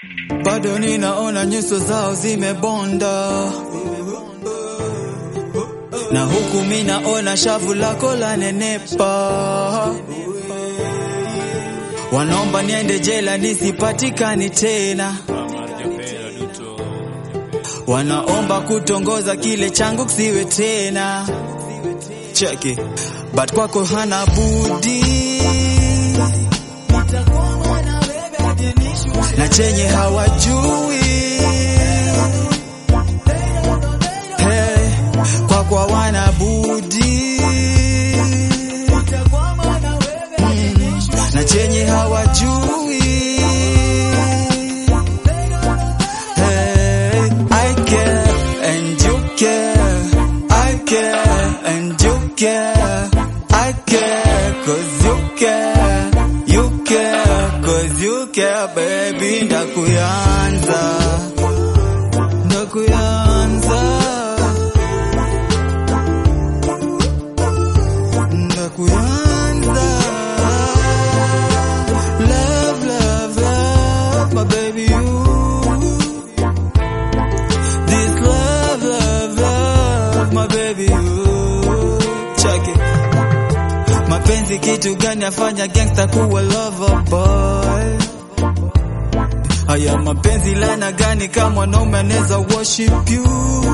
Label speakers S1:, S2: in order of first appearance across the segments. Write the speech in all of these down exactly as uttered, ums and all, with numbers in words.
S1: bado ninaona nyuso zao zimebonda, na huku minaona shavu lako la nenepa. Wanaomba niende jela nisipatikani tena, wanaomba kutongoza kile changu kisiwe tena. Check it. But kwako hana budi, na chenye hawajui, hey, kwako wana budi, mm, na chenye hawajui, hey, I care and you care, I care and you care, I care cause you care, you care cause you care baby. Ndakuyanza, ndakuyanza, ndakuyanza. Love, love, love, my baby you. This love, love, love, my baby you. Check it. Mapenzi kitu gani afanya gangsta kuwa lover boy? Haya mapenzi lana gani kama mwanaume anaweza worship you?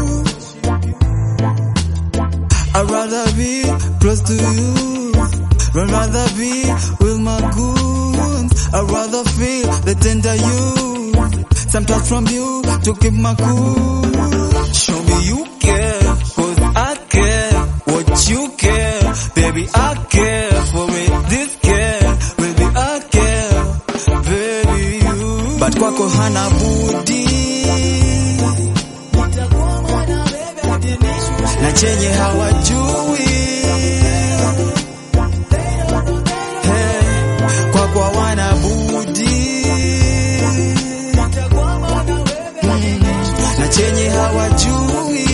S1: I'd rather be close to you, I'd rather be with my goons, I'd rather feel the tender you, sometimes from you to keep my cool. Show me you care, cause I care what you care, baby I care for it, this care, baby I care, baby you. But kwako hana budi, na chenye hawajui, hey, kwako wana budi, mm, na chenye hawajui,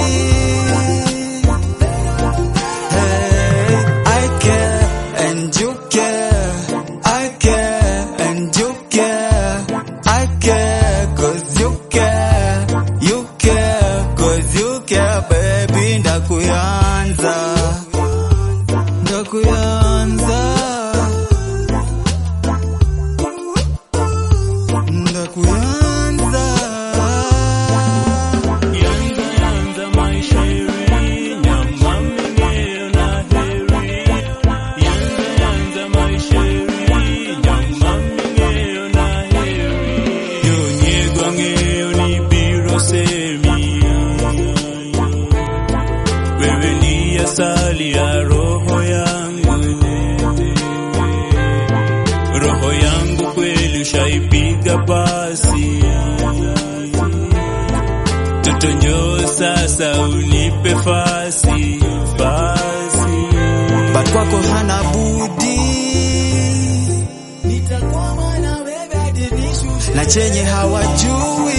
S1: hey, I care and you care, I care and you care, I care cause you care, you care cause you care baby. Ndakuyanza, ndakuyanza, ndakuyanza.
S2: Yanza yanza maisha iri, nyama mingeyo na heri. Yanza yanza maisha iri, nyama mingeyo na heri. Yonyegwa ngeyo ni biro semi, wewe ni asali ya roho yangu, roho yangu kweli ushaipiga basi, toto njoo sasa unipe fasi, fasi.
S1: But kwako hana budi, na chenye hawajui,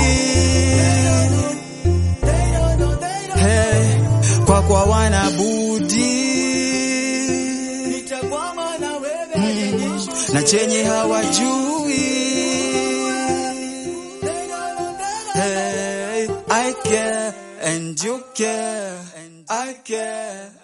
S1: hey, kwako wana budi, mm, na chenye hawajui, hey, I care and you care, I care.